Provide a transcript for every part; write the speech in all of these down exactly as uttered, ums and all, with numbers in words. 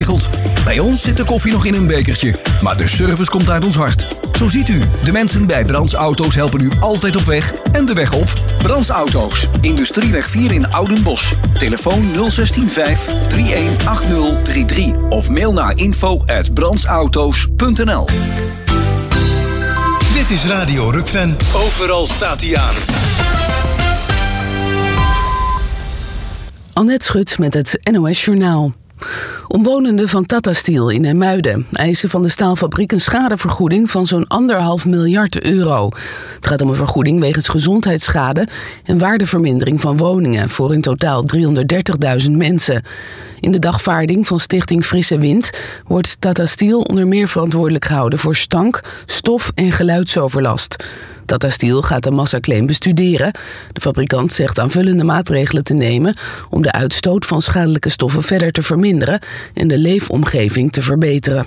geregeld. Bij ons zit de koffie nog in een bekertje, maar de service komt uit ons hart. Zo ziet u, de mensen bij Brands Auto's helpen u altijd op weg en de weg op. Brands Auto's, Industrieweg vier in Oudenbosch. Telefoon nul zes vijf drie een acht nul drie drie of mail naar info at brandsauto's punt n l. Dit is Radio Rukven. Overal staat hij aan. Annette Schut met het N O S Journaal. Omwonenden van Tata Steel in IJmuiden eisen van de staalfabriek een schadevergoeding van zo'n anderhalf miljard euro. Het gaat om een vergoeding wegens gezondheidsschade en waardevermindering van woningen voor in totaal driehonderddertigduizend mensen. In de dagvaarding van Stichting Frisse Wind wordt Tata Steel onder meer verantwoordelijk gehouden voor stank, stof en geluidsoverlast. Tata Steel gaat de massaclaim bestuderen. De fabrikant zegt aanvullende maatregelen te nemen om de uitstoot van schadelijke stoffen verder te verminderen en de leefomgeving te verbeteren.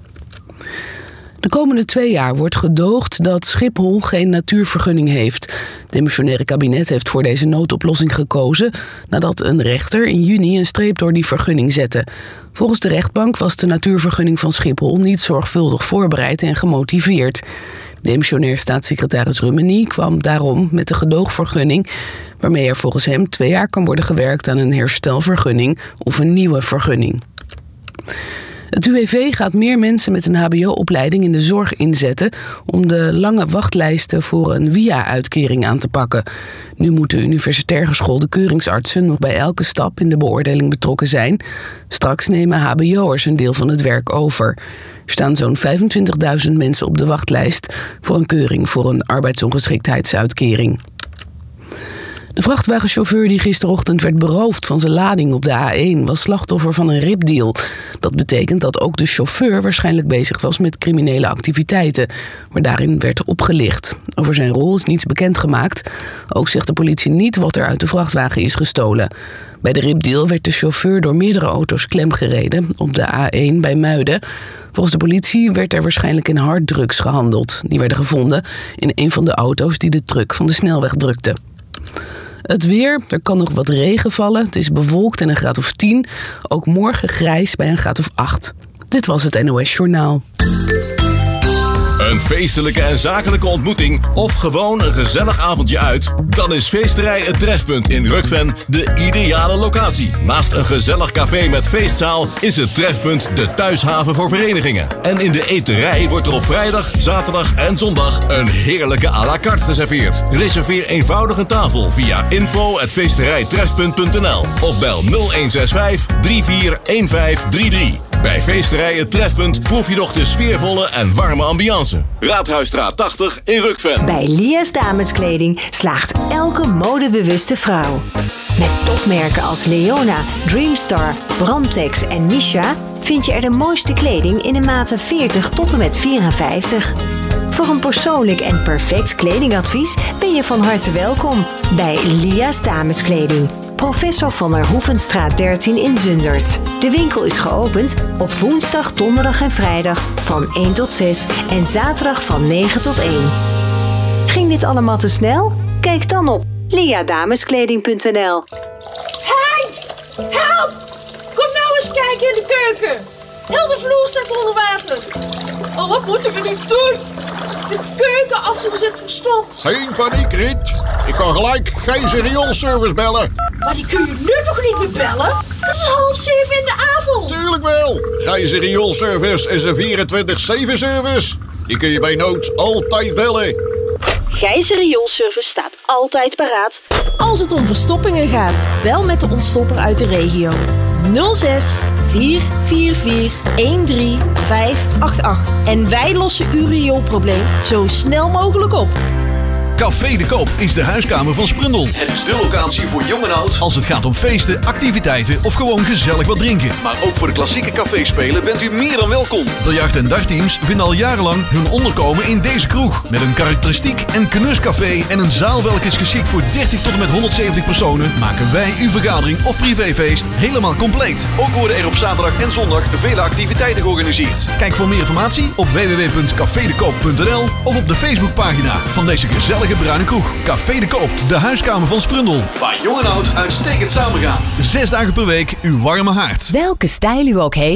De komende twee jaar wordt gedoogd dat Schiphol geen natuurvergunning heeft. Het demissionaire kabinet heeft voor deze noodoplossing gekozen nadat een rechter in juni een streep door die vergunning zette. Volgens de rechtbank was de natuurvergunning van Schiphol niet zorgvuldig voorbereid en gemotiveerd. Demissionair staatssecretaris Rummenie kwam daarom met de gedoogvergunning, waarmee er volgens hem twee jaar kan worden gewerkt aan een herstelvergunning of een nieuwe vergunning. Het U W V gaat meer mensen met een H B O-opleiding in de zorg inzetten om de lange wachtlijsten voor een W I A-uitkering aan te pakken. Nu moeten universitair geschoolde keuringsartsen nog bij elke stap in de beoordeling betrokken zijn. Straks nemen H B O'ers een deel van het werk over. Er staan zo'n vijfentwintigduizend mensen op de wachtlijst voor een keuring voor een arbeidsongeschiktheidsuitkering. De vrachtwagenchauffeur die gisterochtend werd beroofd van zijn lading op de A één was slachtoffer van een ripdeal. Dat betekent dat ook de chauffeur waarschijnlijk bezig was met criminele activiteiten, maar daarin werd opgelicht. Over zijn rol is niets bekendgemaakt. Ook zegt de politie niet wat er uit de vrachtwagen is gestolen. Bij de ripdeal werd de chauffeur door meerdere auto's klemgereden op de A één bij Muiden. Volgens de politie werd er waarschijnlijk in harddrugs gehandeld. Die werden gevonden in een van de auto's die de truck van de snelweg drukte. Het weer, er kan nog wat regen vallen. Het is bewolkt en een graad of tien. Ook morgen grijs bij een graad of acht. Dit was het N O S Journaal. Een feestelijke en zakelijke ontmoeting of gewoon een gezellig avondje uit? Dan is Feesterij Het Trefpunt in Rukven de ideale locatie. Naast een gezellig café met feestzaal is het Trefpunt de thuishaven voor verenigingen. En in de eterij wordt er op vrijdag, zaterdag en zondag een heerlijke à la carte geserveerd. Reserveer eenvoudig een tafel via info at feesterijtrefpunt punt n l of bel nul een zes vijf drie vier een vijf drie drie. Bij Feesterij Het Trefpunt proef je nog de sfeervolle en warme ambiance. Raadhuisstraat tachtig in Rukven. Bij Lia's Dameskleding slaagt elke modebewuste vrouw. Met topmerken als Leona, Dreamstar, Brandtex en Misha vind je er de mooiste kleding in de maten veertig tot en met vierenvijftig. Voor een persoonlijk en perfect kledingadvies ben je van harte welkom bij Lia's Dameskleding. Professor van der Hoevenstraat dertien in Zundert. De winkel is geopend op woensdag, donderdag en vrijdag van één tot zes en zaterdag van negen tot één. Ging dit allemaal te snel? Kijk dan op liadameskleding punt n l. Hey! Help! Kom nou eens kijken in de keuken. Heel de vloer staat onder water. Oh, wat moeten we nu doen? De keukenafvoer zit verstompt. Geen paniek, Riet. Ik kan gelijk Gijs rioolservice bellen. Maar die kun je nu toch niet meer bellen? Het is half zeven in de avond. Tuurlijk wel. Gijs rioolservice is een vierentwintig zeven service. Die kun je bij nood altijd bellen. Gijs rioolservice staat altijd paraat. Als het om verstoppingen gaat, bel met de ontstopper uit de regio. nul zes vier vier vier een drie vijf acht acht. En wij lossen uw rioolprobleem zo snel mogelijk op. Café de Koop is de huiskamer van Sprundel. Het is de locatie voor jong en oud als het gaat om feesten, activiteiten of gewoon gezellig wat drinken. Maar ook voor de klassieke caféspelen bent u meer dan welkom. Biljart- en dartteams vinden al jarenlang hun onderkomen in deze kroeg. Met een karakteristiek en knuscafé en een zaal welke is geschikt voor dertig tot en met honderdzeventig personen, maken wij uw vergadering of privéfeest helemaal compleet. Ook worden er op zaterdag en zondag vele activiteiten georganiseerd. Kijk voor meer informatie op w w w punt café de koop punt n l of op de Facebookpagina van deze gezellige bruine kroeg. Café de Koop, de huiskamer van Sprundel. Waar jong en oud uitstekend samengaan. Zes dagen per week uw warme haard. Welke stijl u ook heeft,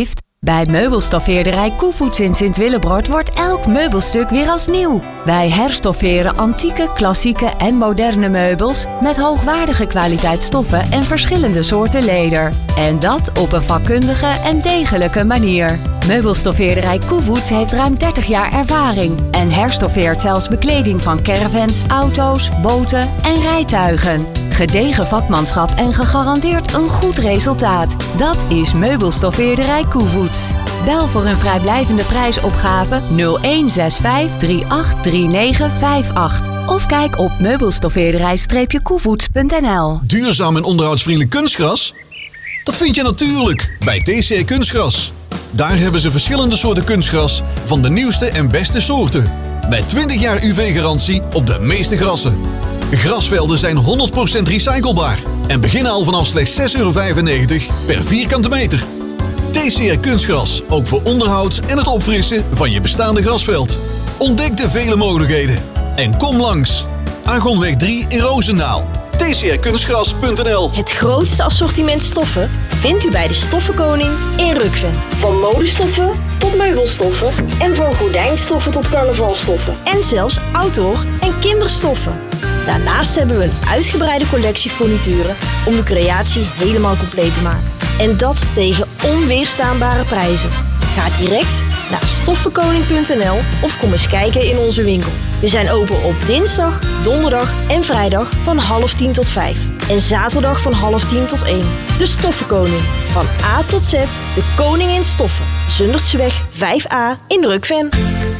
Bij meubelstoffeerderij Koevoets in Sint-Willebroord wordt elk meubelstuk weer als nieuw. Wij herstofferen antieke, klassieke en moderne meubels met hoogwaardige kwaliteit stoffen en verschillende soorten leder. En dat op een vakkundige en degelijke manier. Meubelstoffeerderij Koevoets heeft ruim dertig jaar ervaring en herstoffeert zelfs bekleding van caravans, auto's, boten en rijtuigen. Gedegen vakmanschap en gegarandeerd een goed resultaat. Dat is Meubelstoffeerderij Koevoets. Bel voor een vrijblijvende prijsopgave nul een zes vijf drie acht drie negen vijf acht of kijk op meubelstoffeerderij koevoets punt n l. Duurzaam en onderhoudsvriendelijk kunstgras? Dat vind je natuurlijk bij T C R Kunstgras. Daar hebben ze verschillende soorten kunstgras van de nieuwste en beste soorten. Met twintig jaar U V-garantie op de meeste grassen. Grasvelden zijn honderd procent recyclebaar en beginnen al vanaf slechts zes euro vijfennegentig per vierkante meter. T C R Kunstgras, ook voor onderhoud en het opfrissen van je bestaande grasveld. Ontdek de vele mogelijkheden en kom langs. Argonweg drie in Roosendaal. T C R kunstgras punt n l. Het grootste assortiment stoffen vindt u bij de Stoffenkoning in Rukven. Van modestoffen tot meubelstoffen en van gordijnstoffen tot carnavalstoffen. En zelfs outdoor- en kinderstoffen. Daarnaast hebben we een uitgebreide collectie furnituren om de creatie helemaal compleet te maken. En dat tegen onweerstaanbare prijzen. Ga direct naar stoffenkoning punt n l of kom eens kijken in onze winkel. We zijn open op dinsdag, donderdag en vrijdag van half tien tot vijf. En zaterdag van half tien tot één. De Stoffenkoning. Van A tot Z, de koning in stoffen. Zundertseweg vijf A in Rukven.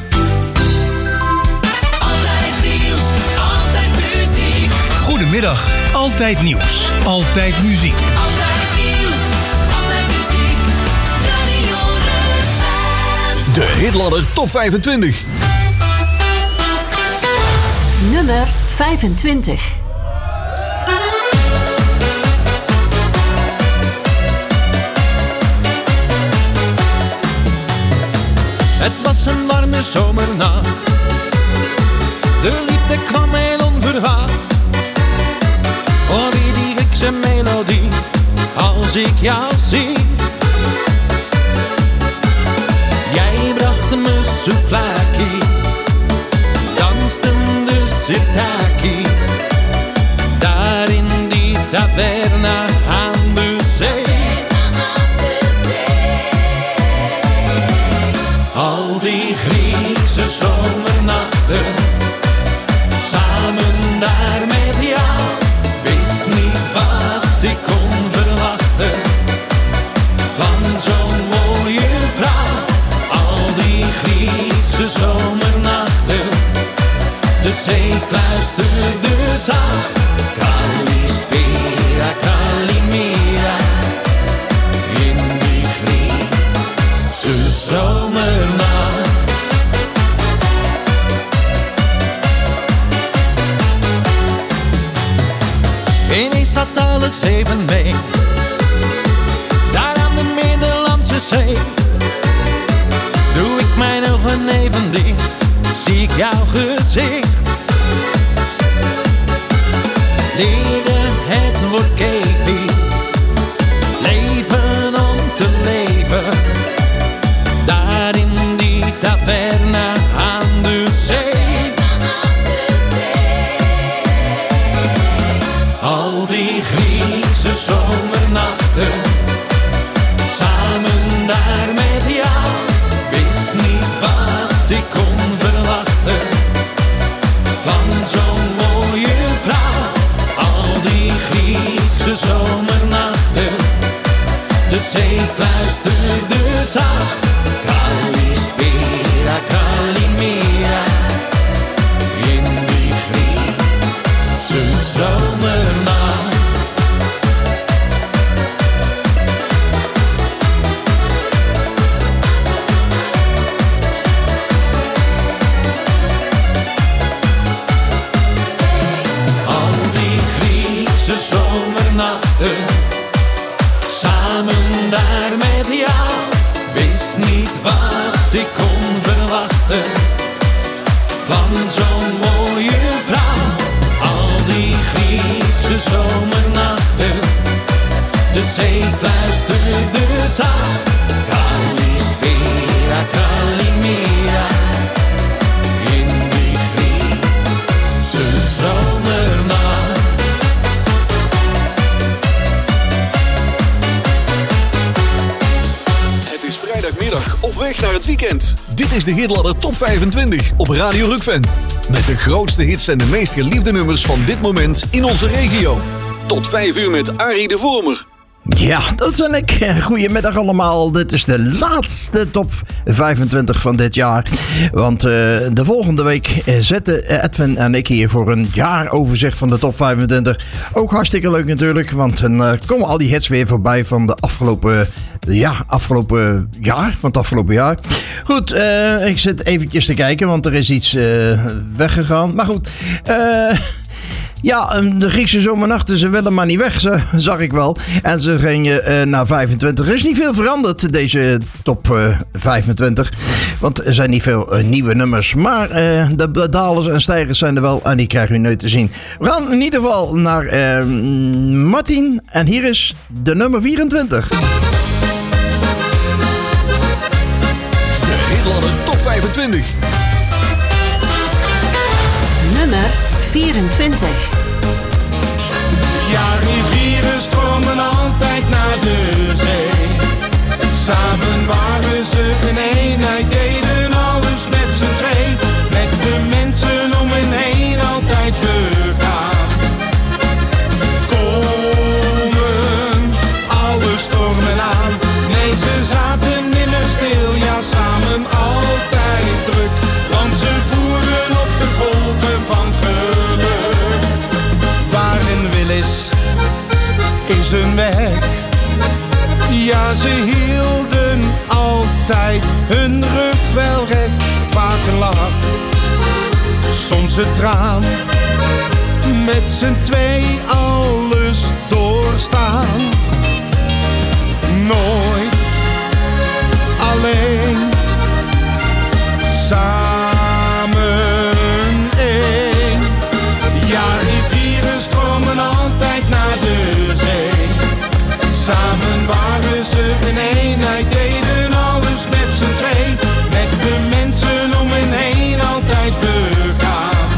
Goedemiddag, Altijd Nieuws, Altijd Muziek. Altijd nieuws, altijd muziek, Radio Rukven. De Hitladder Top vijfentwintig. Nummer vijfentwintig. Het was een warme zomernacht. De liefde kwam heel onverwacht. Hoor weer die Griekse melodie als ik jou zie. Jij bracht me souvlaki, dansten de sirtaki, daar in die taverna aan de zee. Al die Griekse zomernachten, samen daar met jou, wist niet wat ik kon verwachten van zo'n mooie vrouw. Al die Griekse zomernachten, de zee fluisterde zacht. Kalispera, Kalimera, in die Griekse zomernacht. Ineens zat alles even mee, daar aan de Middellandse Zee. Doe ik mijn ogen even dicht, zie ik jouw gezicht. Leerde het woord kevi, leven om te leven, daar in die taverna aan de zee. Al die Griekse zomernachten, samen daar met jou, wist niet wat ik kon verwachten van zo'n mooie vrouw. Al die Griekse zomernachten, de zee fluisterde zacht. Kalispera, Kalimera, in die Griekse zomernacht. Zomernachten, samen daar met jou, wist niet wat ik kon verwachten van zo'n mooie vrouw. Al die Griekse zomernachten, de zee fluisterde zacht. Kalis vrijdagmiddag op weg naar het weekend. Dit is de Hitladder Top vijfentwintig op Radio Rukven. Met de grootste hits en de meest geliefde nummers van dit moment in onze regio. Tot vijf uur met Arie de Vormer. Ja, dat ben ik. Goedemiddag allemaal. Dit is de laatste top vijfentwintig van dit jaar. Want uh, de volgende week zitten Edwin en ik hier voor een jaaroverzicht van de top vijfentwintig. Ook hartstikke leuk natuurlijk, want dan uh, komen al die hits weer voorbij van de afgelopen, ja, afgelopen jaar. Van het afgelopen jaar. Goed, uh, ik zit eventjes te kijken, want er is iets uh, weggegaan. Maar goed, eh... Uh, Ja, de Griekse zomernachten, ze willen maar niet weg, zag ik wel. En ze gingen uh, naar vijfentwintig. Er is niet veel veranderd, deze top uh, vijfentwintig. Want er zijn niet veel uh, nieuwe nummers. Maar uh, de dalers en stijgers zijn er wel en die krijgen u nu te zien. We gaan in ieder geval naar uh, Martin. En hier is de nummer vierentwintig. De Hitladder Top vijfentwintig. Nummer vierentwintig. Ja, rivieren stromen altijd naar de zee. Samen waren ze een eenheid, deden alles met z'n twee. Met de mensen om hen heen altijd begaan. Komen alle stormen aan. Nee, ze zaten nimmer stil, ja samen altijd druk. Want ze voeren op de golven van geluk. Waar een wil is, is een weg. Ja, ze hielden altijd hun rug wel recht. Vaak een lach, soms een traan. Met z'n twee alles doorstaan. Nooit alleen, samen één. Ja, rivieren stromen altijd naar de zee. Samen waren ze een eenheid, deden alles met z'n twee. Met de mensen om hen heen altijd begaan.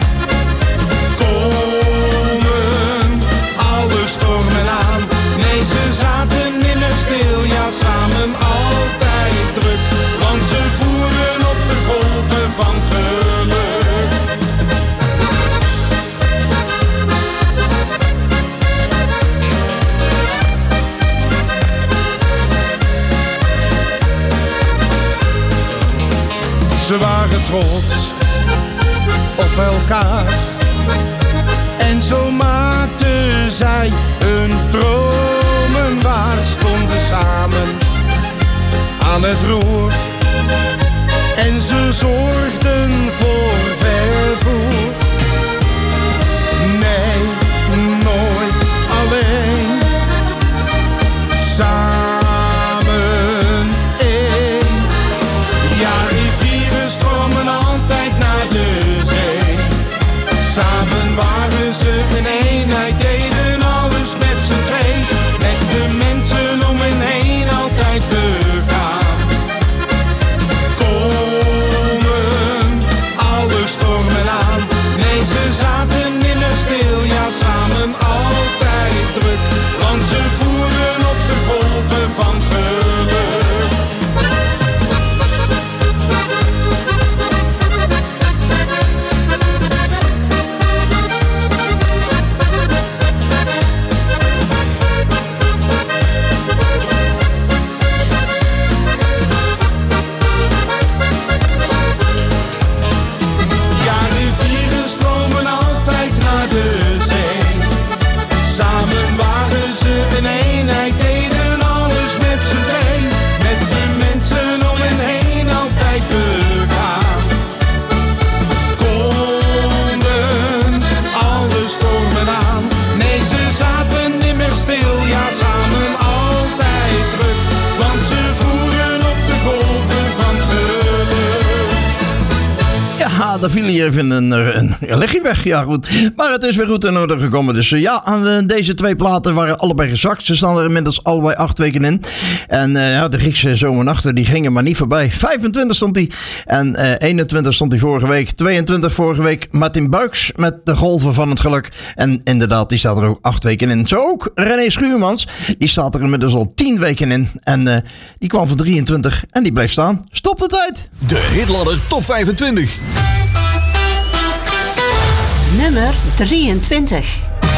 Komen alle stormen aan. Nee, ze zaten nimmer stil, ja samen altijd druk. Want ze voeren op de golven van geluk. Ze waren trots op elkaar. En zo maakten zij hun dromen waar. Stonden samen aan het roer. En ze zorgden voor vervoer. Nee, nooit alleen. Samen één. Ja, rivieren stromen altijd naar de zee. Samen waren ze een eenheid, deden alles met z'n twee. Met de mensen om hen heen altijd begaan. Komen alle stormen aan. Ja, daar viel hier even een, een, een legje weg. Ja, goed. Maar het is weer goed in orde gekomen. Dus uh, ja, uh, deze twee platen waren allebei gezakt. Ze staan er inmiddels allebei acht weken in. En uh, ja, de Griekse zomernachten, die gingen maar niet voorbij. vijfentwintig stond hij. En uh, eenentwintig stond hij vorige week. tweeëntwintig vorige week Martin Buijks met De Golven van het Geluk. En inderdaad, die staat er ook acht weken in. Zo ook René Schuurmans. Die staat er inmiddels al tien weken in. En uh, die kwam van drieëntwintig en die bleef staan. Stop de tijd. De Hitladder Top vijfentwintig. Nummer drieëntwintig.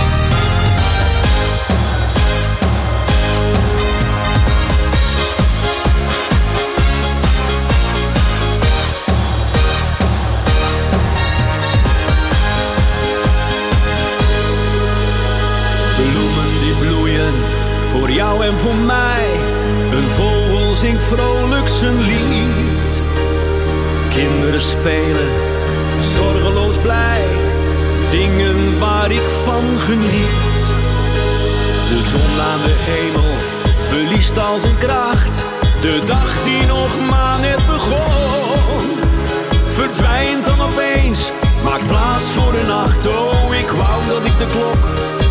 Bloemen die bloeien voor jou en voor mij. Een vogel zingt vrolijk zijn lied. Kinderen spelen, zorgeloos blij. Dingen waar ik van geniet. De zon aan de hemel verliest al zijn kracht. De dag die nog maar net begon, verdwijnt dan opeens, maakt plaats voor de nacht. Oh, ik wou dat ik de klok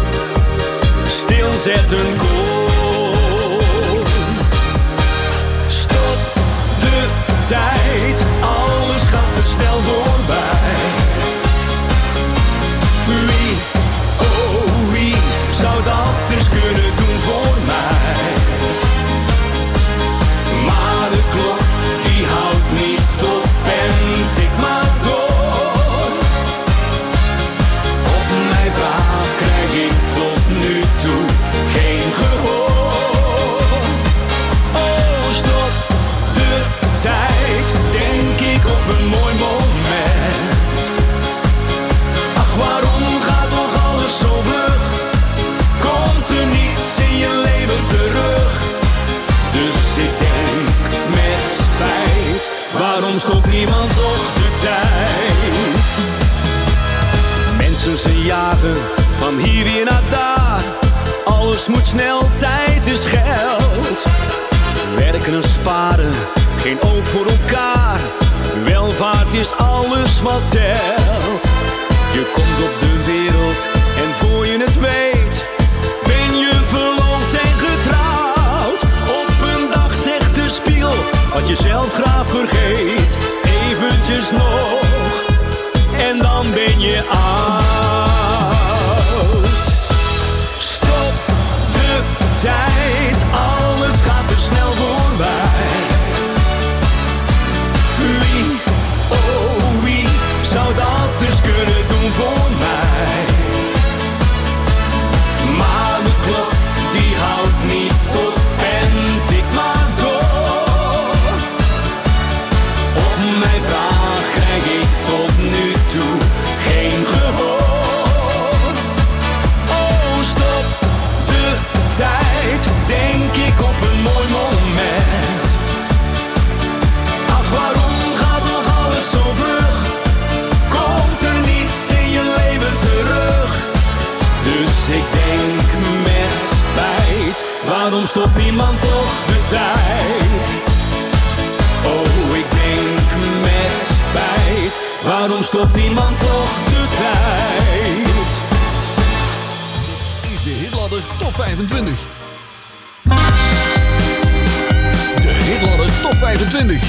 stilzetten kon. Stop de tijd, alles gaat te snel voorbij. Wie, oh wie, zou dat eens kunnen doen voor mij? Maar de klok, die houdt niet op en tikt maar door. Op mijn vraag krijg ik tot nu toe geen gehoor. Oh, stop de tijd, denk ik op een mooi moment. Ach, waarom gaat toch alles zo vlug? Komt er niets in je leven terug? Dus ik denk met spijt, waarom stopt niemand toch de tijd? Mensen ze jagen van hier weer naar daar. Alles moet snel, tijd is geld. Werken en sparen, geen oog voor elkaar. Welvaart is alles wat telt. Je komt op de wereld en voor je het weet, ben je verloofd en getrouwd. Op een dag zegt de spiegel wat je zelf graag vergeet. Eventjes nog en dan ben je oud. Stop de tijd, alles gaat te snel voorbij. Wie, oh wie, zou dat eens kunnen doen voor mij? Maar de klok, die houdt niet op en tikt maar door. Op mijn vraag krijg ik tot nu toe geen gehoor. Oh, stop de tijd, denk ik op een mooi moment. Ach, waarom gaat toch alles zo vlug? Komt er niets in je leven terug? Dus ik denk met spijt, waarom stopt niemand toch de tijd? Oh, ik denk met spijt, waarom stopt niemand toch de tijd? Dit is de Hitladder Top vijfentwintig. De Hitladder Top vijfentwintig.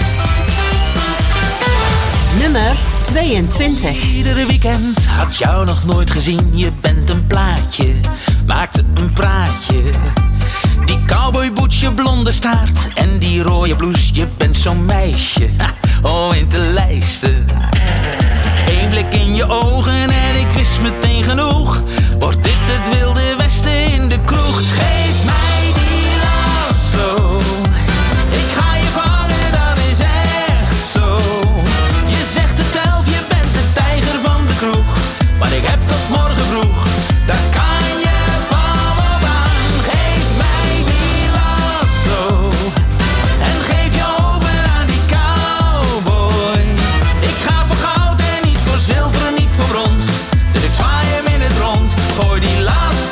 Nummer tweeëntwintig. Iedere weekend had jou nog nooit gezien. Je bent een plaatje, maakte een praatje. Die cowboyboots, je blonde staart en die rode blouse. Je bent zo'n meisje, ha, oh in te lijsten. Eén blik in je ogen en ik wist meteen genoeg. Wordt dit het wilde westen in de kroeg? Geef mij die lasso, ik ga je vangen, dat is echt zo. Je zegt het zelf, je bent de tijger van de kroeg. Maar ik heb tot morgen vroeg, daar kan je van op aan. Geef mij die lasso en geef je over aan die cowboy. Ik ga voor goud en niet voor zilver en niet voor brons. Dus ik zwaai hem in het rond, gooi die lasso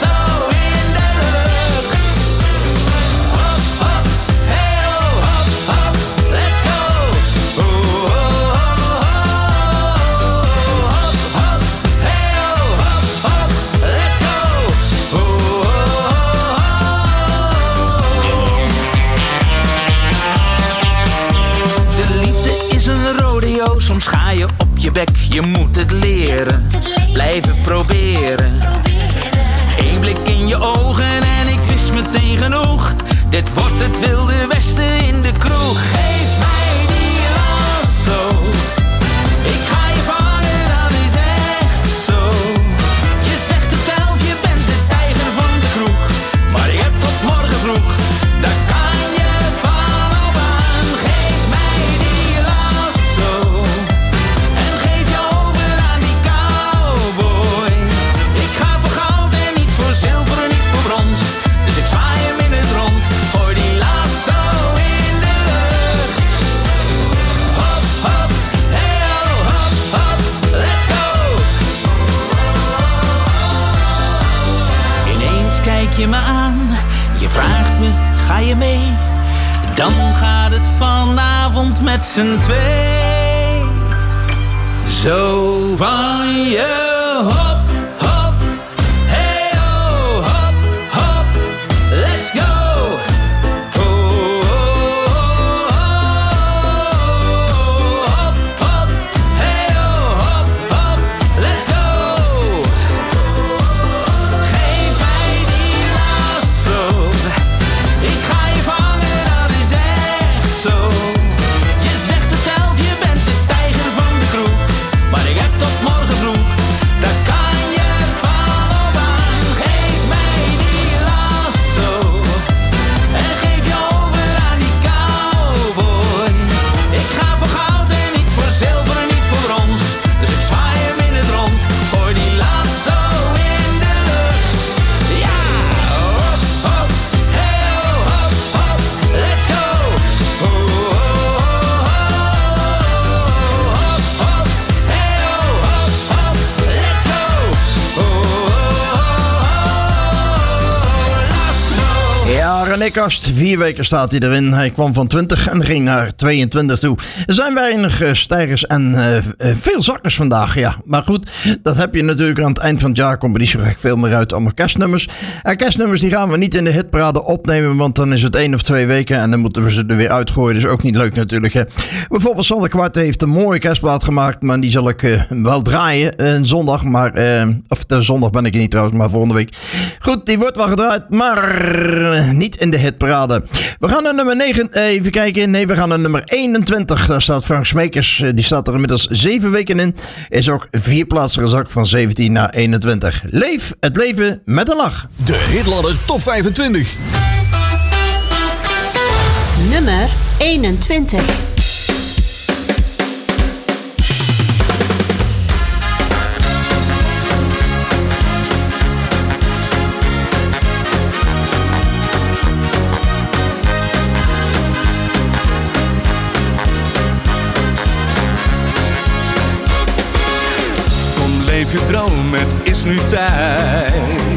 je bek, je moet het leren. Blijven proberen. Eén blik in je ogen en ik wist meteen genoeg. Dit wordt het wilde westen in de kroeg. Geef mij die lasso. Ik ga je vangen, dat is echt zo. Je zegt het zelf, je bent de tijger van de kroeg. Maar je hebt tot morgen vroeg, daar kan je van op aan. Geef mij die lasso. En geef je over aan die cowboy. Ik ga voor goud en niet voor zilver en niet voor brons. Dus ik zwaai hem in het rond. Gooi die lasso in de lucht. Hop, hop, hey oh, hop, hop, let's go. Ineens kijk je me aan. Je vraagt me, ga je mee? Dan gaat het vanavond met z'n twee. Zo van je hop, hop, hey oh, hop, hop, let's go. Oh, oh, oh, oh, hop, hop, hey oh, hop, hop, let's go. Geef mij die lasso. Ik ga je vangen, dat is echt zo. Je zegt het zelf, je bent de tijger van de kroeg. Maar ik heb tot morgen vroeg, daar kan je van op aan. Geef mij die lasso. En geef je over aan die cowboy. Ik ga voor goud en niet voor zilver en niet voor brons. Dus ik zwaai hem in het rond. Gooi die lasso in de lucht. Ja, hop, hop, hey oh, hop, hop, let's go. Oh, oh, oh, oh, hop, hop, hey oh, hop, hop, let's go. Oh, oh, oh, lasso. Ja, René Kast, vier weken staat hij erin. Hij kwam van twintig en ging naar tweeëntwintig toe. Er zijn weinig uh, stijgers en uh, uh, veel zakkers vandaag, ja. Maar goed, dat heb je natuurlijk aan het eind van het jaar. Komt er niet zo gek veel meer uit, allemaal kerstnummers. En kerstnummers die gaan we niet in de hitparade opnemen, want dan is het één of twee weken en dan moeten we ze er weer uitgooien. Dat is ook niet leuk natuurlijk, hè. Bijvoorbeeld Sander Kwart heeft een mooie kerstplaat gemaakt, maar die zal ik uh, wel draaien uh, zondag. Maar, uh, of de zondag ben ik er niet trouwens, maar volgende week. Goed, die wordt wel gedraaid, maar uh, niet in de hitparade. We gaan naar nummer negen, uh, even kijken. Nee, we gaan naar nummer eenentwintig. Daar staat Frank Smeekers. Uh, die staat er inmiddels zeven weken in. Is ook vier plaatsen gezakt van zeventien naar eenentwintig. Leef het leven met een lach. De Hitladder Top vijfentwintig. Nummer eenentwintig. Kom, leef je droom, het is nu tijd.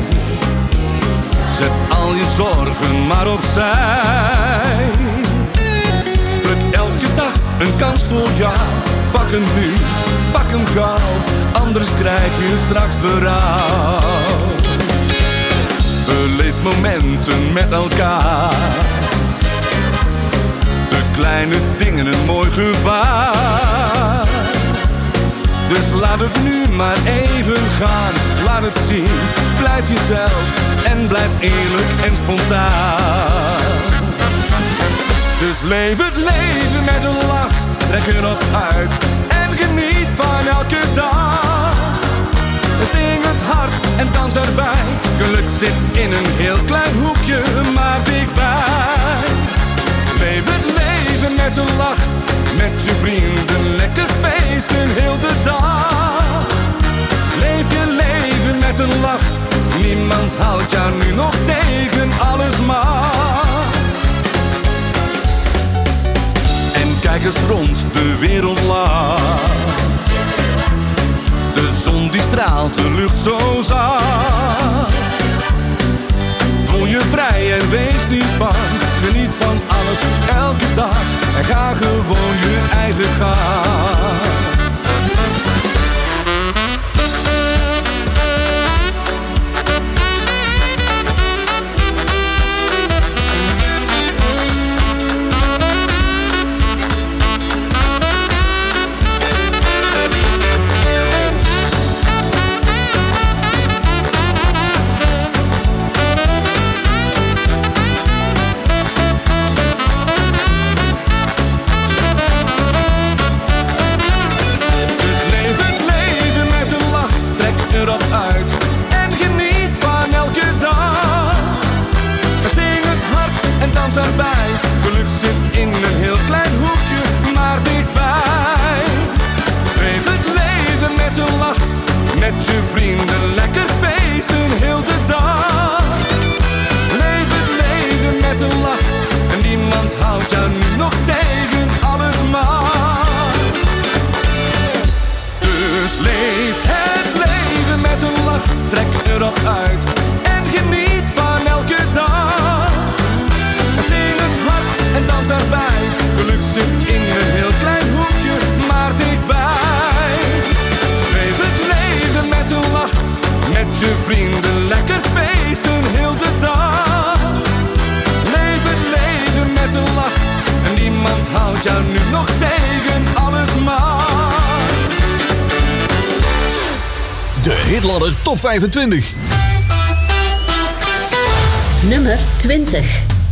Zet al je zorgen maar opzij. Pluk elke dag een kans voor jou. Pak hem nu, pak hem gauw. Anders krijg je straks berouw. Beleef momenten met elkaar. De kleine dingen een mooi gebaar. Dus laat het nu maar even gaan. Laat het zien, blijf jezelf en blijf eerlijk en spontaan. Dus leef het leven met een lach. Trek erop uit en geniet van elke dag. Zing het hard en dans erbij. Geluk zit in een heel klein hoekje, maar dichtbij. Leef het leven met een lach. Met je vrienden lekker feesten heel de dag. Leef je leven met een lach. Niemand houdt jou nu nog tegen, alles mag. En kijk eens rond, de wereld lacht. De zon die straalt, de lucht zo zacht. Voel je vrij en wees niet bang. Geniet van alles, elke dag. En ga gewoon je eigen gang. houdt jou nu nog tegen alles maar? De Hitladder Top vijfentwintig. Nummer twintig.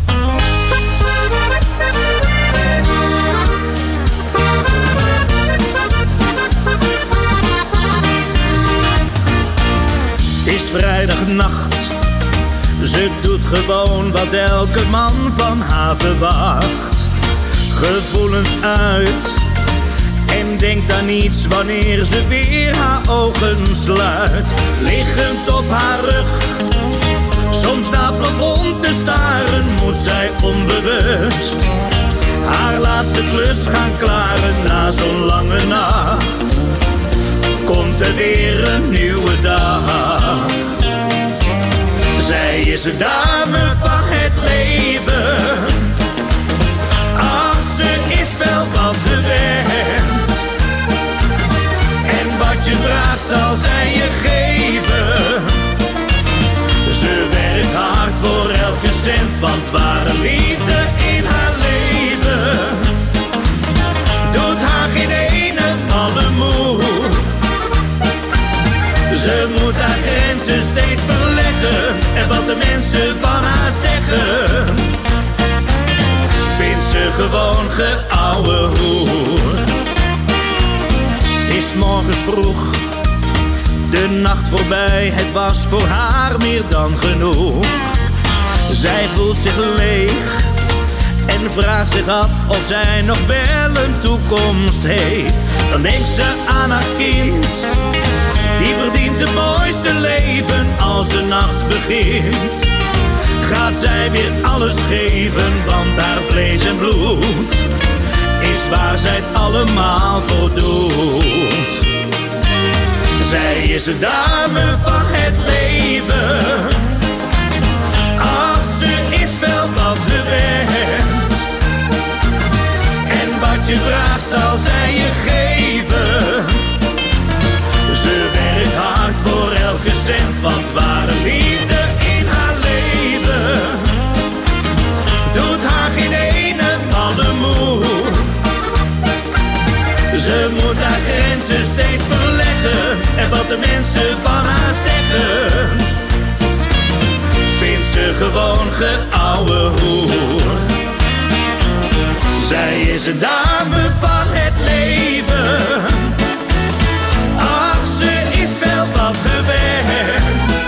Het is vrijdagnacht, ze doet gewoon wat elke man van haar verwacht. Gevoelens uit en denkt aan niets wanneer ze weer haar ogen sluit. Liggend op haar rug, soms naar het plafond te staren, moet zij onbewust haar laatste klus gaan klaren na zo'n lange nacht. Komt er weer een nieuwe dag. Zij is een dame van het leven. Ach, ze is wel wat gewend. En wat je vraagt zal zij je geven. Ze werkt hard voor elke cent, want ware liefde in haar leven doet haar geen ene malle moe. Ze moet haar grenzen steeds verleggen en wat de mensen van haar zeggen vindt ze gewoon geouwe hoer. Het is morgens vroeg, de nacht voorbij, het was voor haar meer dan genoeg. Zij voelt zich leeg en vraagt zich af of zij nog wel een toekomst heeft. Dan denkt ze aan haar kind, die verdient het mooiste leven als de nacht begint. Gaat zij weer alles geven, want haar vlees en bloed is waar zij het allemaal voor doet. Zij is een dame van het leven. Ach, ze is wel wat gewend. En wat je vraagt zal zij je geven. Ze werkt hard voor elke cent, want ware liefde in haar leven doet haar geen ene malle moe. Ze moet haar grenzen steeds verleggen en wat de mensen van haar zeggen vindt ze gewoon geouwe hoer. Zij is een dame van het leven. Ach, ze is wel wat gewend.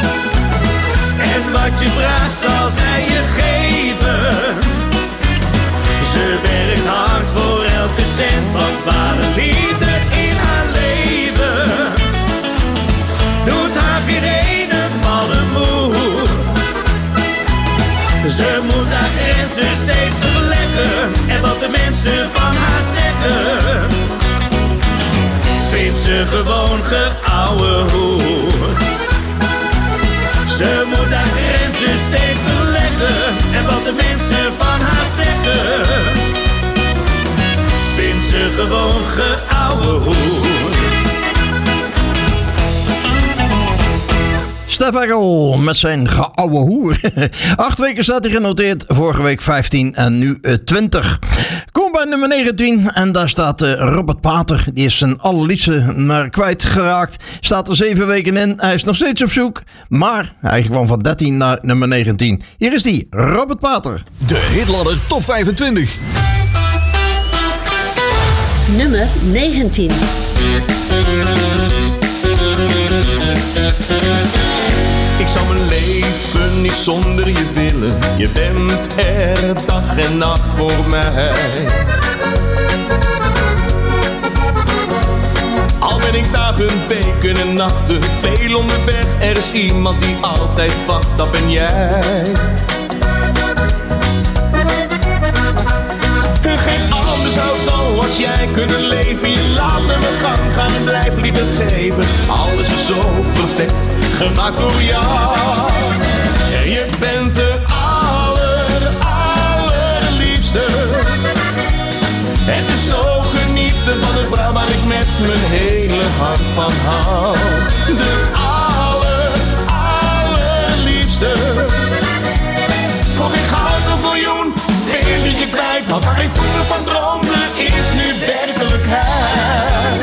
En wat je vraagt zal zij je geven. Ze werkt hard voor elke cent, want ware liefde in haar leven doet haar geen ene malle moe. Ze moet haar grenzen steeds verleggen en wat de mensen van haar zeggen vindt ze gewoon geouwe hoer. Ze moet haar grenzen steeds verleggen en wat de mensen van haar zeggen vindt ze gewoon geouwe hoer. Stef Eckel met zijn geouwe hoer. Acht weken staat hij genoteerd. Vorige week vijftien en nu uh, twintig. Kom bij nummer negentien. En daar staat uh, Robert Pater. Die is zijn allerliefste maar kwijtgeraakt. Staat er zeven weken in. Hij is nog steeds op zoek. Maar hij kwam van dertien naar nummer negentien. Hier is die, Robert Pater. De Hitladder Top vijfentwintig. Nummer negentien. Ik zou mijn leven niet zonder je willen. Je bent er dag en nacht voor mij. Al ben ik dagen, weken en nachten veel onderweg. Er is iemand die altijd wacht, dat ben jij. Geen ander zou zoals jij kunnen leven. Je laat me mijn gang gaan en blijf liefde geven. Alles is zo perfect, gemaakt door jou. En je bent de aller, allerliefste. Het is zo genieten van een vrouw waar ik met mijn hele hart van hou. De aller, allerliefste. Voor geen goud of miljoen wil je kwijt. Want waar ik vroeger van droomde is nu werkelijkheid.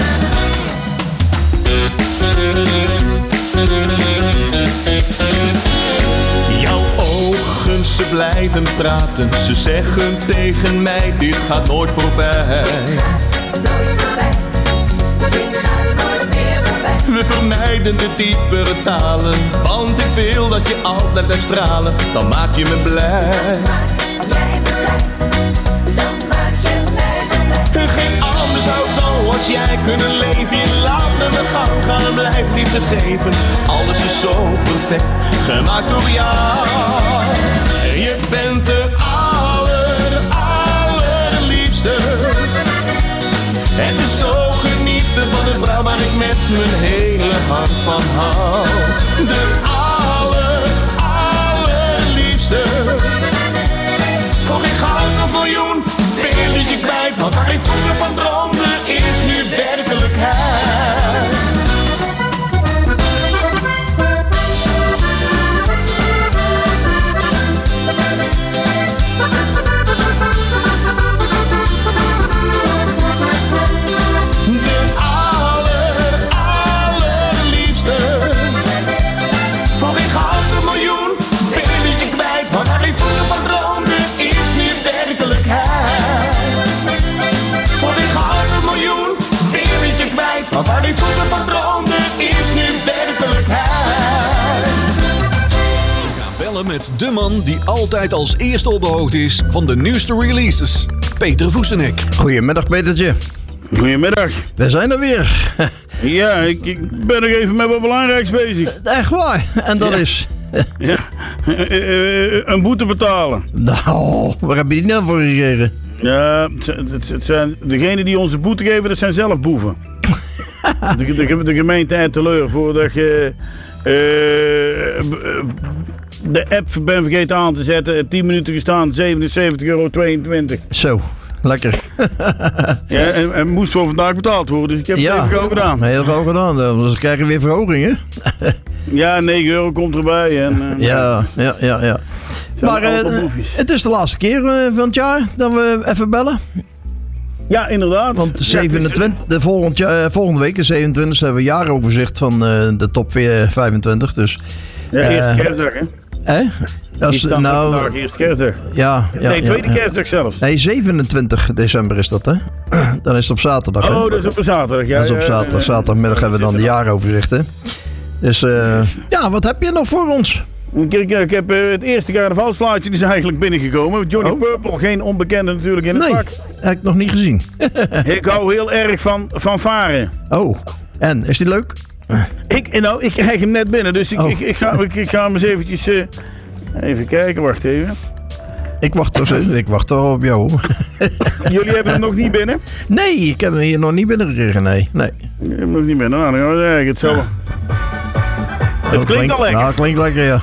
Jouw ogen, ze blijven praten. Ze zeggen tegen mij, dit gaat nooit voorbij. We vermijden de diepere talen, want ik wil dat je altijd blijft stralen. Dan maak je me blij. Geen ander zou zoals jij kunnen leven. Je laat me mijn gang gaan en blijft liefde geven. Alles is zo perfect, gemaakt door jou. En je bent de aller, allerliefste. En dus zo genieten van de vrouw waar ik met mijn hele hart van hou. De aller, allerliefste. Voor geen goud of miljoen wil ik je kwijt. Want waar ik vroeger van droomde is nu werkelijkheid. Want waar ik vroeger van droomde is nu werkelijkheid. We gaan bellen met de man die altijd als eerste op de hoogte is van de nieuwste releases. Peter Voesenek. Goedemiddag Petertje. Goedemiddag. We zijn er weer. Ja, ik, ik ben nog even met wat belangrijks bezig. Echt waar? En dat ja. is? Ja, een boete betalen. Nou, waar heb je die nou voor gekregen? Ja, het, het, het zijn, degenen die onze boete geven, dat zijn zelf boeven. de, de, de gemeente Etteleur, voordat je uh, de app ben vergeten aan te zetten, tien minuten gestaan, zevenenzeventig euro tweeëntwintig. Zo, lekker. Ja, en, en moest voor vandaag betaald worden, dus ik heb ja, het even gauw gedaan. Heel gauw gedaan, dus we krijgen weer verhogingen. Ja, negen euro komt erbij. En, uh, ja, ja, ja, ja. Maar uh, het is de laatste keer uh, van het jaar dat we even bellen. Ja, inderdaad. Want zevenentwintig, de volgend, uh, volgende week, de zevenentwintigste, hebben we een jaaroverzicht van uh, de top vijfentwintig. Dus, ja, uh, eerste kerstdag, hè? Hè? Dat is, nou, vandaag, eerste kerstdag. Ja, ja. Nee, tweede ja, ja. kerstdag zelfs. Nee, zevenentwintig december is dat, hè? Dan is het op zaterdag, hè? Oh, dat is op zaterdag, ja. Dat is op zaterdag. Zaterdagmiddag hebben we dan de jaaroverzichten. Dus, uh, ja, wat heb je nog voor ons? Ik, ik, ik heb uh, het eerste carnavalsplaatje, die is eigenlijk binnengekomen. Johnny oh. Purple, geen onbekende natuurlijk in het nee, vak. heb ik nog niet gezien. Ik hou heel erg van, van varen. Oh, en? Is die leuk? Ik, nou, ik krijg hem net binnen, dus ik, oh. ik, ik, ga, ik, ik ga hem eens eventjes... Uh, even kijken, wacht even. Ik wacht toch ik wacht toch op jou. Jullie hebben hem nog niet binnen? Nee, ik heb hem hier nog niet binnengekregen, nee. nee. Ik heb hem nog niet binnen, nou, dan gaan we zeggen, het zal... Het klinkt klink, al lekker. Nou, klinkt lekker, ja.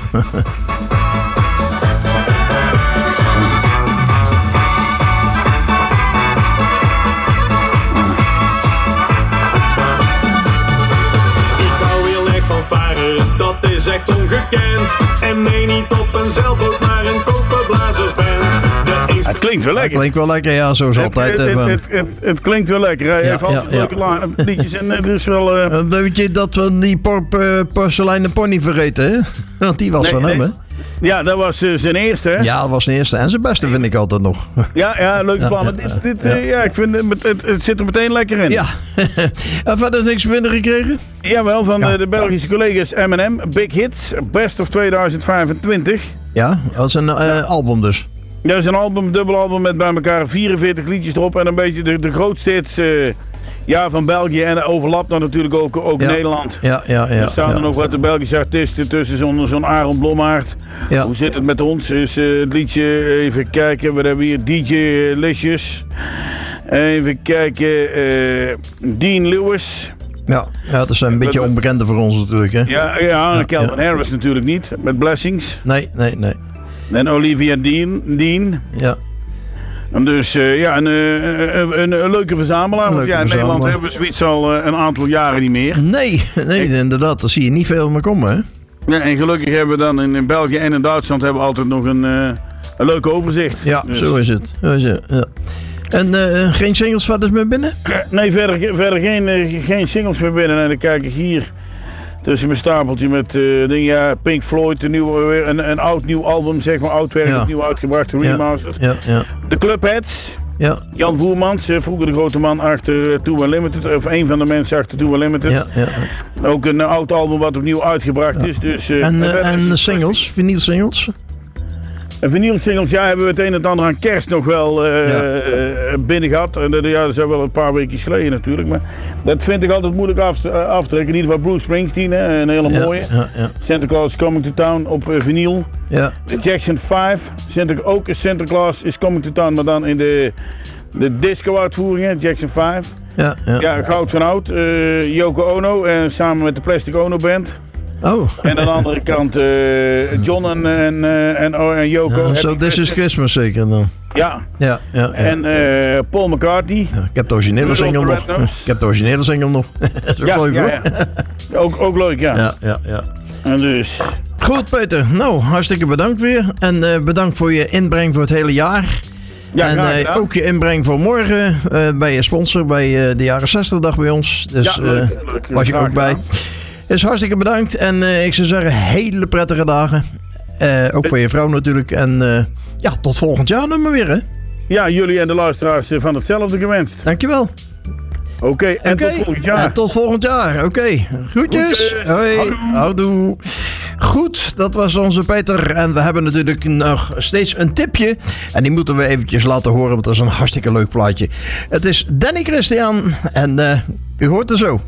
Ik hou heel erg van varen, dat is echt ongekend. En nee, niet op een zeilboot, maar een koperblazersband. Het klinkt wel lekker. Het klinkt wel lekker, ja, zoals het, altijd. Het, Het, het, het, het, het klinkt wel lekker. Hij ja, heeft altijd ja, leuke ja. liedjes en het is wel... Uh... Weet je dat we die porp, uh, porseleinen pony vergeten, hè? Want die was nee, van nee. hem, hè? Ja, dat was uh, zijn eerste, hè? Ja, dat was zijn eerste. En zijn beste vind ik altijd nog. Ja, ja, leuk ja, van. ja, dit, dit, ja. Uh, ja, ik vind het, het, het zit er meteen lekker in. Ja. En verder niks minder gekregen? Jawel, van ja. uh, de Belgische collega's M en M. Big Hits, Best of tweeduizend vijfentwintig. Ja, dat is een uh, ja. album dus. Dat is een album, een dubbel album met bij elkaar vierenveertig liedjes erop. En een beetje de, de grootste hits uh, ja, van België. En overlapt dan natuurlijk ook, ook ja. Nederland. Ja, ja, ja. Er staan ja. er nog wat de Belgische artiesten tussen, zo'n zo'n Aaron Blommaert. Ja. Hoe zit het met ons? Is uh, het liedje, even kijken, we hebben hier D J Licious. Even kijken, uh, Dean Lewis. Ja, ja, dat is een beetje onbekende voor ons natuurlijk, hè? Ja, ja, ja Calvin ja. Harris natuurlijk niet, met Blessings. Nee, nee, nee. En Olivia Dean. Dean. Ja. En dus uh, ja, een, een, een, een leuke verzamelaar. Een want leuke ja, in verzamelaar. Nederland hebben we zoiets al uh, een aantal jaren niet meer. Nee, nee, Ik, inderdaad. Dat zie je niet veel meer komen, hè? Ja, en gelukkig hebben we dan in, in België en in Duitsland hebben we altijd nog een, uh, een leuk overzicht. Ja, dus. zo is het. Zo is het ja. En uh, geen singles verder meer binnen? Nee, verder, verder geen, uh, geen singles meer binnen. En dan kijk ik hier tussen mijn stapeltje met uh, dingen, ja, Pink Floyd, een, nieuw, een, een oud nieuw album, zeg maar, oud werk, ja. nieuw uitgebracht, remasters. Ja, ja, ja. De Clubheads. Ja. Jan Voermans, vroeger de grote man achter Two Unlimited, of een van de mensen achter Two Unlimited. Ja, ja. Ook een oud album wat opnieuw uitgebracht ja. is. Dus, uh, en uh, en de singles, vinyl singles? En vinyl singles, ja, hebben we het een en ander aan kerst nog wel uh, ja. uh, binnen gehad. En uh, ja, dat is wel een paar weken geleden natuurlijk. Maar dat vind ik altijd moeilijk af, uh, aftrekken. In ieder geval Bruce Springsteen, hè, een hele mooie. Ja, ja. Santa Claus Coming to Town op uh, vinyl. Ja. De Jackson vijf, Santa, ook Santa Claus is Coming to Town, maar dan in de, de disco uitvoering, Jackson vijf. Ja, ja. ja, goud van oud. Uh, Yoko Ono en samen met de Plastic Ono Band. Oh. En aan de andere kant uh, John en, en, en, en Yoko. Zo, so This is Christmas zeker dan. Ja. Ja, ja, ja. En uh, Paul McCartney. Ja, ik heb de originele single nog. Ik heb de originele single nog. Dat is ook ja, leuk ja, hoor. Ja. Ook, ook leuk, ja. Ja, ja, ja. En dus. Goed Peter, nou hartstikke bedankt weer. En uh, bedankt voor je inbreng voor het hele jaar. Ja, en uh, ook je inbreng voor morgen uh, bij je sponsor bij uh, de jaren zestig dag bij ons. Dus ja, leuk, uh, leuk, was je ook bij. Gedaan. Dus hartstikke bedankt en uh, ik zou zeggen hele prettige dagen. Uh, ook voor je vrouw natuurlijk. En uh, ja, tot volgend jaar dan maar weer hè. Ja, jullie en de luisteraars van hetzelfde gewenst. Dankjewel. Oké, okay, en okay. tot volgend jaar. En tot volgend jaar, oké. Okay. Groetjes. Hoi. Houdoe. Goed, dat was onze Peter. En we hebben natuurlijk nog steeds een tipje. En die moeten we eventjes laten horen, want dat is een hartstikke leuk plaatje. Het is Danny Christian. En uh, u hoort er zo.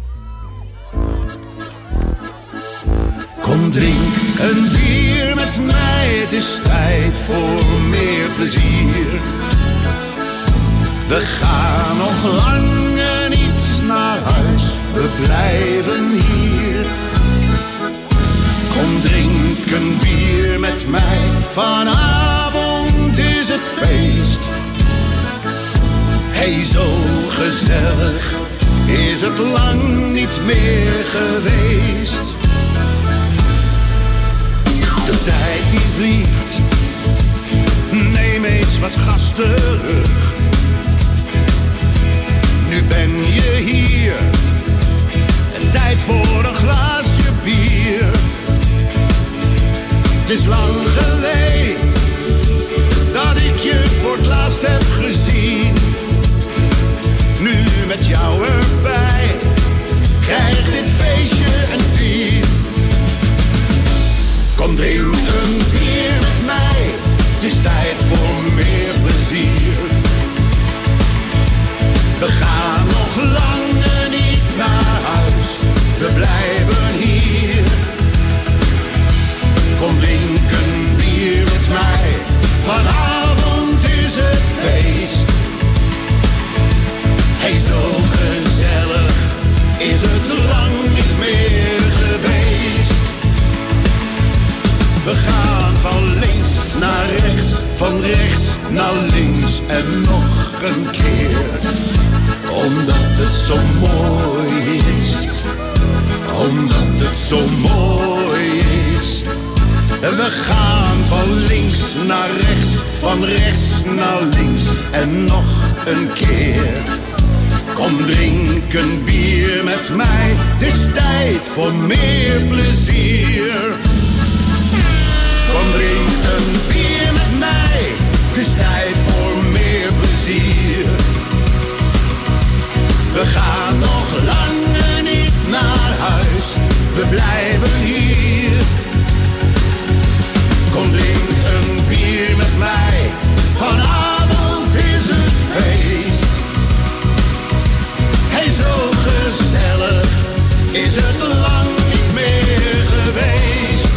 Kom drink een bier met mij, het is tijd voor meer plezier. We gaan nog lang niet naar huis, we blijven hier. Kom drink een bier met mij, vanavond is het feest. Hey, zo gezellig is het lang niet meer geweest. De tijd die vliegt, neem eens wat gas terug. Nu ben je hier, en tijd voor een glaasje bier. Het is lang geleden, dat ik je voor het laatst heb gezien. Nu met jou erbij, krijgt dit feestje een tien. Kom drink een bier met mij, het is tijd voor meer plezier. We gaan nog lang niet naar huis, we blijven hier. Kom drink een bier met mij, vanavond is het feest. Hey, zo gezellig is het lang niet meer geweest. We gaan van links naar rechts, van rechts naar links en nog een keer. Omdat het zo mooi is, omdat het zo mooi is. We gaan van links naar rechts, van rechts naar links en nog een keer. Kom drink een bier met mij, het is tijd voor meer plezier. Kom drink een bier met mij, het is tijd voor meer plezier. We gaan nog lang niet naar huis, we blijven hier. Kom drink een bier met mij, vanavond is het feest. Hey, zo gezellig is het lang niet meer geweest.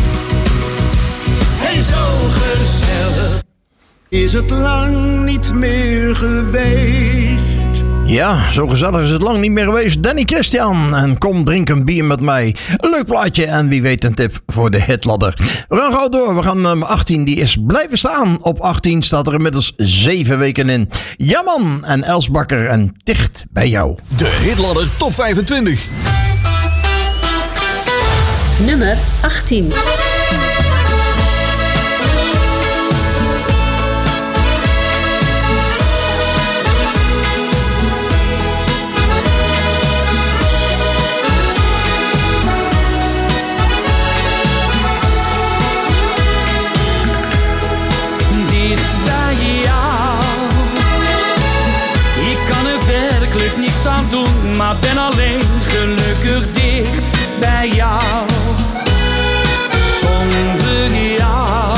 Hey, zo gezellig is het lang niet meer geweest. Ja, zo gezellig is het lang niet meer geweest. Danny Christian en kom drink een bier met mij. Een leuk plaatje en wie weet een tip voor de hitladder. We gaan gauw door. We gaan nummer achttien. Die is blijven staan. Op achttien staat er inmiddels zeven weken in. Jaman en Els Bakker en dicht bij jou. De hitladder top vijfentwintig. Nummer achttien. werkelijk niks aan doen, maar ben alleen gelukkig dicht bij jou. Zonder jou,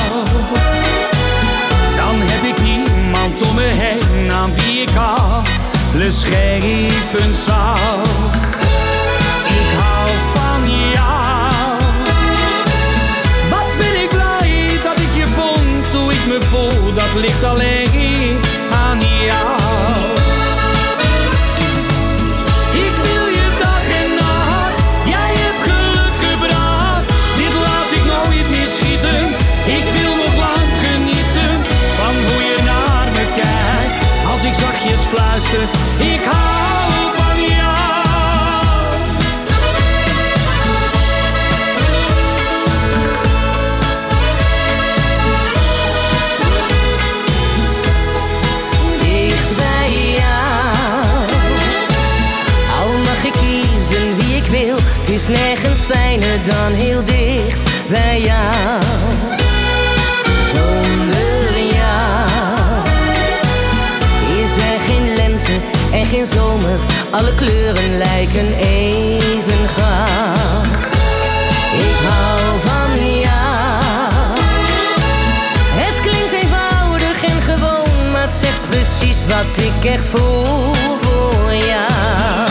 dan heb ik niemand om me heen aan wie ik alles geven zou. Ik hou van jou. Wat ben ik blij dat ik je vond, hoe ik me voel, dat ligt alleen aan jou. Ik wil je dag en nacht, jij hebt geluk gebracht. Dit laat ik nooit meer schieten. Ik wil nog lang genieten van hoe je naar me kijkt. Als ik zachtjes fluister, ik hou van jou. Dicht bij jou, al mag ik kiezen wie ik wil, het is nergens fijner dan heel dicht bij jou. Zonder jou is er geen lente en geen zomer, alle kleuren lijken even gaar. Ik hou van jou. Het klinkt eenvoudig en gewoon, maar het zegt precies wat ik echt voel voor jou.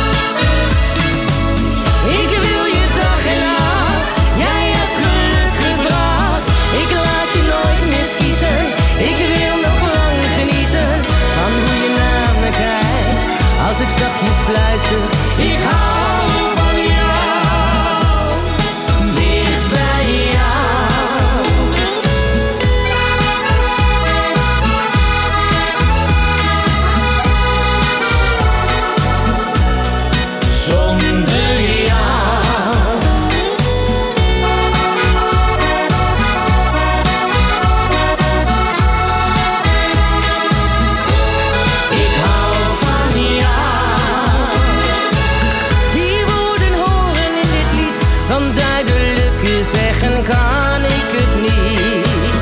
Ik wil je dag en nacht, jij hebt geluk gebracht. Ik laat je nooit meer schieten, ik wil nog lang genieten van hoe je naar me kijkt. Als ik zachtjes fluister, ik hou van jou. Dicht bij jou. Zonder jou. Ik hou van jou. Die woorden horen in dit lied, want duidelijk zeggen kan ik het niet.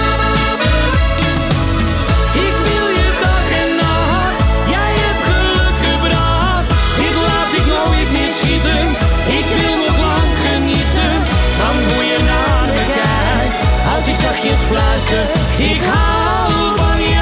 Ik wil je dag en nacht, jij hebt geluk gebracht. Dit laat ik nooit meer schieten. Ik wil nog lang genieten van hoe je naar me kijkt. Als ik zachtjes fluister, ik hou van jou.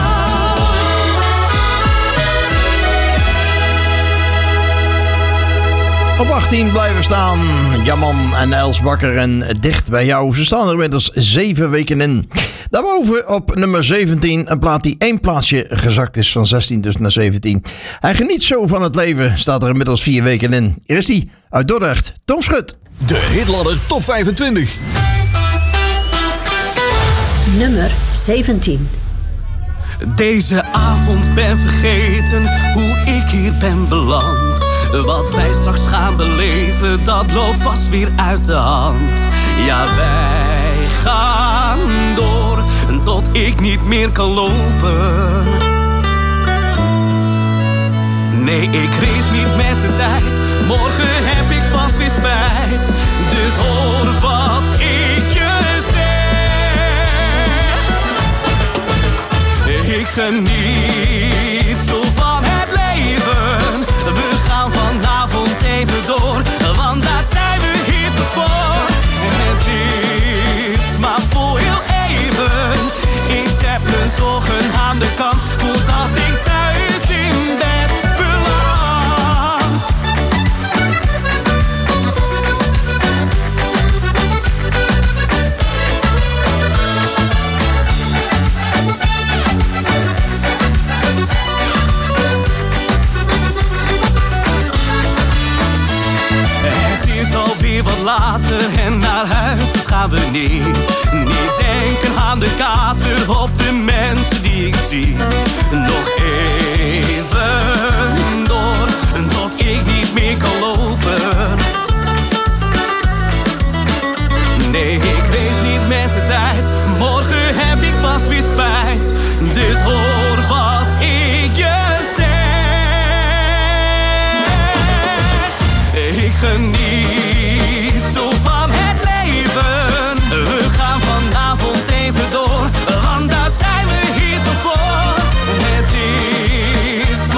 Op achttien blijven staan Jaman en Els Bakker en Dicht bij jou. Ze staan er inmiddels zeven weken in. Daarboven op nummer zeventien een plaat die één plaatsje gezakt is, van zestien dus naar zeventien. Hij geniet zo van het leven, staat er inmiddels vier weken in. Hier is hij, uit Dordrecht, Tom Schut. De Hitladder Top vijfentwintig. Nummer zeventien. Deze avond ben vergeten hoe ik hier ben beland. Wat wij straks gaan beleven, dat loopt vast weer uit de hand. Ja, wij gaan door tot ik niet meer kan lopen. Nee, ik race niet met de tijd, morgen heb ik vast weer spijt. Dus hoor wat ik je zeg. Ik geniet zo van het leven. We gaan vanavond even door, want daar zijn we hier te voor. Het is maar voor heel even. Ik zet mijn zorgen aan de kant, voordat ik thuis in bed beland. Wat later en naar huis, dat gaan we niet. Niet denken aan de kater of de mensen die ik zie. Nog even door, tot ik niet meer kan lopen. Nee, ik race niet met de tijd, morgen heb ik vast weer spijt. Dus hoor wat ik je zeg. Ik geniet zo van het leven. We gaan vanavond even door, want daar zijn we hier te voor. Het is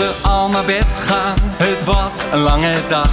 wilden al naar bed gaan. Het was een lange dag.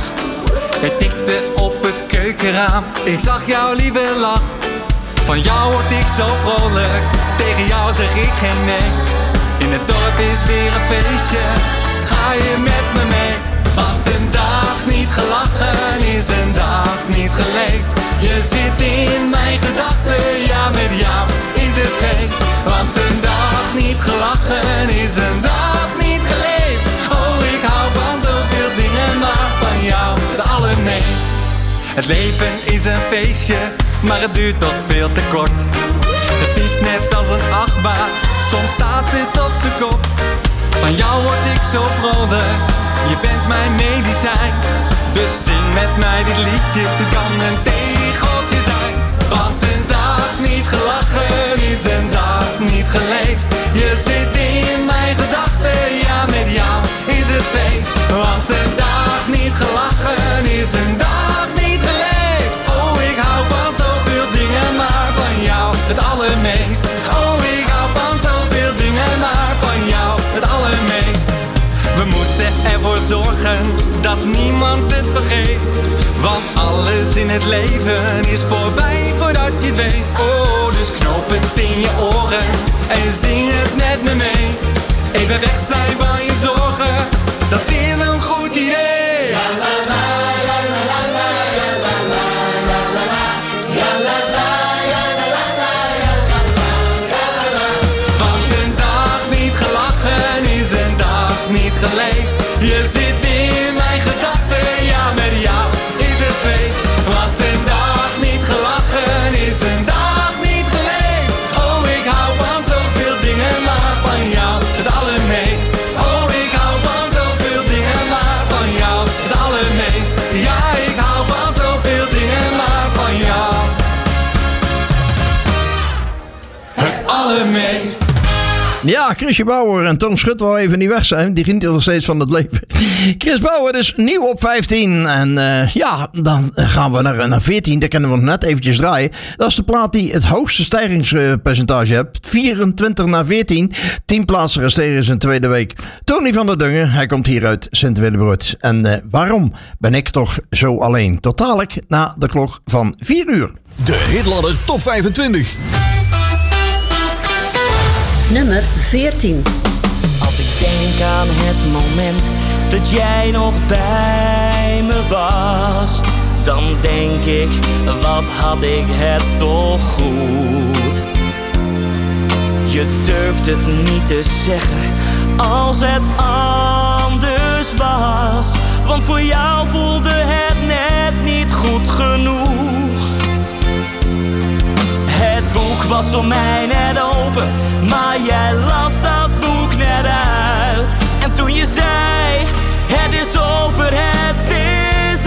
Het tikte op het keukenraam. Ik zag jouw lieve lach. Van jou word ik zo vrolijk. Tegen jou zeg ik geen nee. In het dorp is weer een feestje. Ga je met me mee? Want een dag niet gelachen is een dag niet geleefd. Je zit in mijn gedachten, ja met jou is het feest. Want een dag niet gelachen is een dag niet geleefd. Oh, ik hou van zoveel dingen, maar van jou het allermeest. Het leven is een feestje, maar het duurt toch veel te kort. Het is net als een achtbaan, soms staat het op z'n kop. Van jou word ik zo vrolijk, je bent mijn medicijn. Dus zing met mij dit liedje, het kan een tegeltje zijn. Want een dag niet gelachen is een dag niet geleefd. Je zit in mijn gedachten, ja met jou is het feest. Want een dag niet gelachen is een dag niet geleefd. Oh, ik hou van zoveel dingen, maar van jou het allermeest. Oh, ik hou van zoveel dingen, maar van jou het allermeest. We moeten ervoor zorgen dat niemand het vergeet. Want alles in het leven is voorbij voordat je het weet. Oh, dus knoop het in je oren en zing het met me mee. Even weg zijn van je zorgen, dat is een goed idee. La la la la la la la la la la la la. Ja la la ja la la la ja la la ja la la. Want een dag niet gelachen is een dag niet geleefd. Je zit in mijn gedachten, ja met jou is het feest. Want een dag niet gelachen is een dag niet geleefd. Oh, ik hou van zoveel dingen, maar van jou het allermeest. Oh, ik hou van zoveel dingen, maar van jou het allermeest. Ja, ik hou van zoveel dingen, maar van jou het allermeest. Ja, Chrisje Bauer en Tom Schut wou even niet weg zijn. Die genieten nog steeds van het leven. Chris Bauer is nieuw op vijftien. En uh, ja, dan gaan we naar, naar veertien. Daar kunnen we nog net eventjes draaien. Dat is de plaat die het hoogste stijgingspercentage heeft. vierentwintig naar veertien. tien plaatsen resteren in zijn tweede week. Tony van der Dungen, hij komt hier uit Sint-Willebroed. En uh, waarom ben ik toch zo alleen? Tot dadelijk na de klok van vier uur. De Hitladder Top vijfentwintig. Nummer veertien. Als ik denk aan het moment dat jij nog bij me was, dan denk ik, wat had ik het toch goed. Je durft het niet te zeggen als het anders was, want voor jou voelde het net niet goed genoeg. Het boek was voor mij net open, maar jij las dat boek net uit. En toen je zei, het is over, het is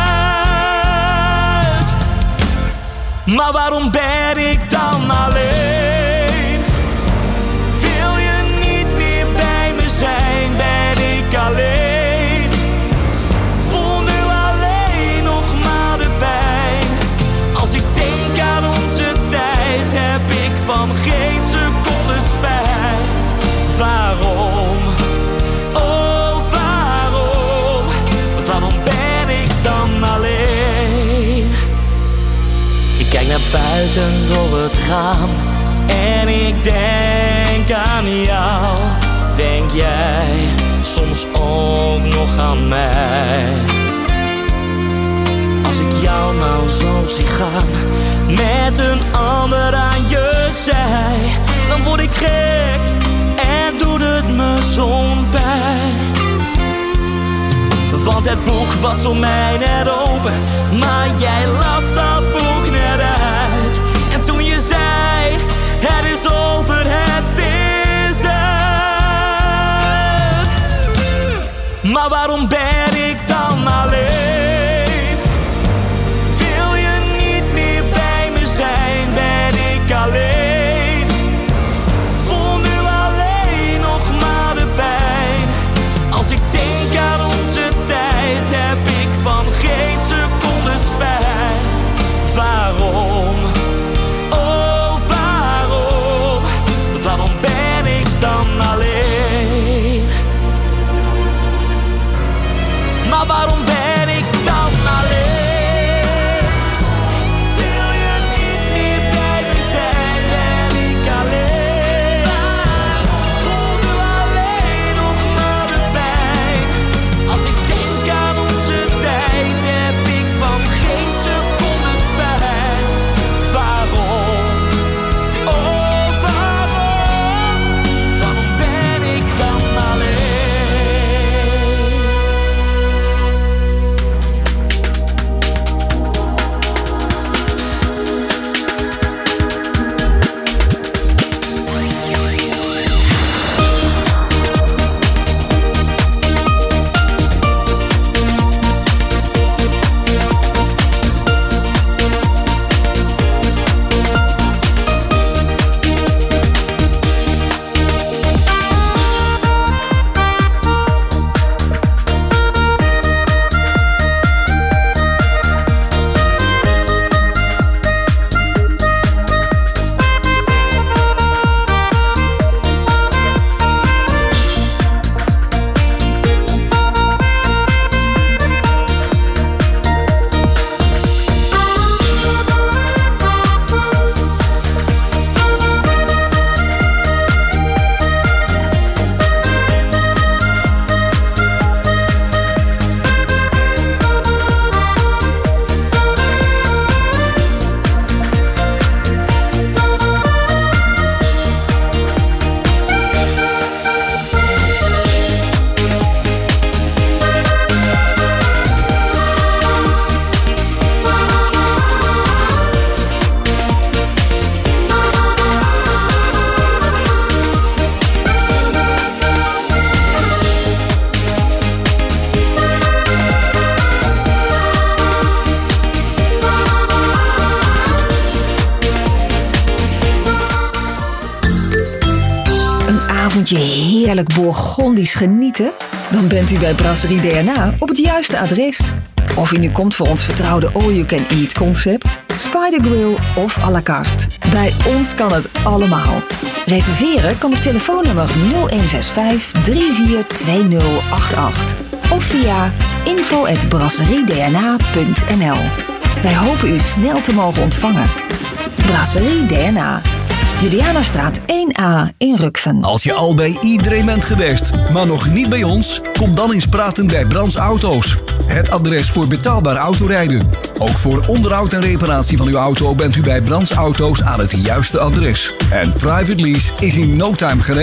uit. Maar waarom ben ik dan alleen? Wil je niet meer bij me zijn, ben ik alleen. Voel nu alleen nog maar de pijn. Als ik denk aan onze tijd, heb ik van geen seconde spijt. Waarom? Oh, waarom? Waarom ben ik dan alleen? Ik kijk naar buiten door het raam en ik denk aan jou. Denk jij soms ook nog aan mij? Als ik jou nou zo zie gaan met een ander aan je zij, dan word ik gek en doet het me zo'n pijn. Want het boek was voor mij net open, maar jij las dat boek net uit. En toen je zei, het is over, het is uit. Maar waarom ben ik dan alleen? Wil je niet meer bij me zijn, ben ik alleen. Voel nu alleen nog maar de pijn. Als ik denk aan onze tijd, heb ik van geen seconde spijt. Waarom? Oh, waarom? Waarom ben ik dan alleen? avondje heerlijk Bourgondisch genieten? Dan bent u bij Brasserie D N A op het juiste adres. Of u nu komt voor ons vertrouwde all-you-can-eat concept, Spider Grill of à la carte. Bij ons kan het allemaal. Reserveren kan op telefoonnummer nul een zes vijf drie vier twee nul acht acht of via info at brasseriedna punt n l. Wij hopen u snel te mogen ontvangen. Brasserie D N A. Julianastraat één A in Rukven. Als je al bij iedereen bent geweest, maar nog niet bij ons, kom dan eens praten bij Brands Auto's. Het adres voor betaalbaar autorijden. Ook voor onderhoud en reparatie van uw auto bent u bij Brands Auto's aan het juiste adres. En private lease is in no time geregeld.